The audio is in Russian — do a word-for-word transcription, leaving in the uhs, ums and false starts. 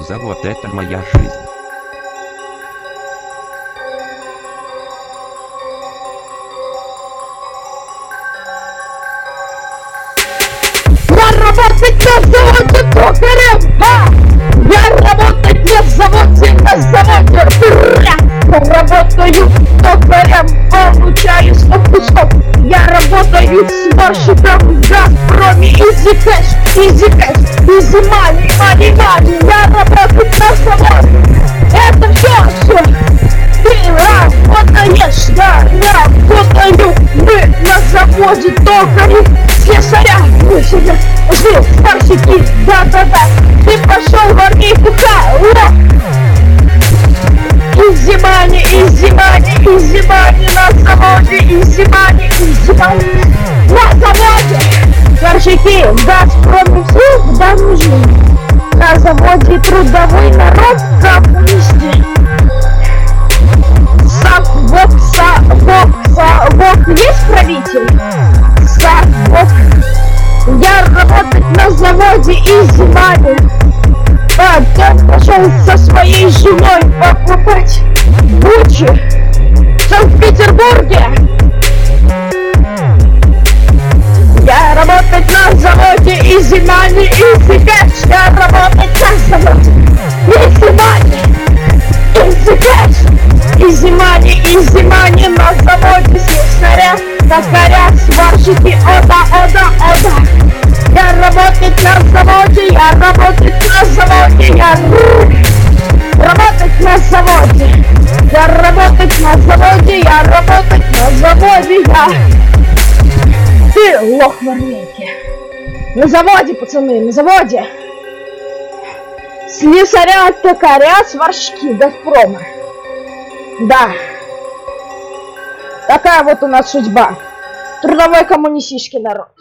Завод — это моя жизнь. Я работать на заводе токарем, а! Я работать на заводе, на заводе, ура! Я работаю токарем, получаю сто кусков. Я работаю сварщиком в Газпроме, изи кэш, изи кэш, изи мани, мани, мани. Я работаю на заводе, это все, все. Ты работаешь, да, я работаю, мы на заводе токарем, слесаря, мы себя жил, сварщики, да-да-да. Ты пошел в армейку, ха, изи мани, изи мани, изи мани на заводе, изи мани, изи мани на заводе. Сварщики в Газпроме всегда нужны. На заводе трудовой народ коммунисты. Совок, совок, совок, есть правитель? Совок. Я работать на заводе изи мани. Потом пошел со своей женой покупать Гуччи в Санкт-Петербурге. Я работать на заводе изи мани, изи кэш. Я работать на заводе изи мани, изи кэш. Изи мани, изи мани на заводе слесаря, токаря, сварщики, ода, ода, ода. Я работать на заводе, я работать на заводе, я работать на заводе, я работать на заводе, я работать на заводе, я. Ты лох в армейке. На заводе, пацаны, на заводе. Слесаря, токаря, сварщики, Газпрома. Да. Такая вот у нас судьба. Трудовой коммунистический народ.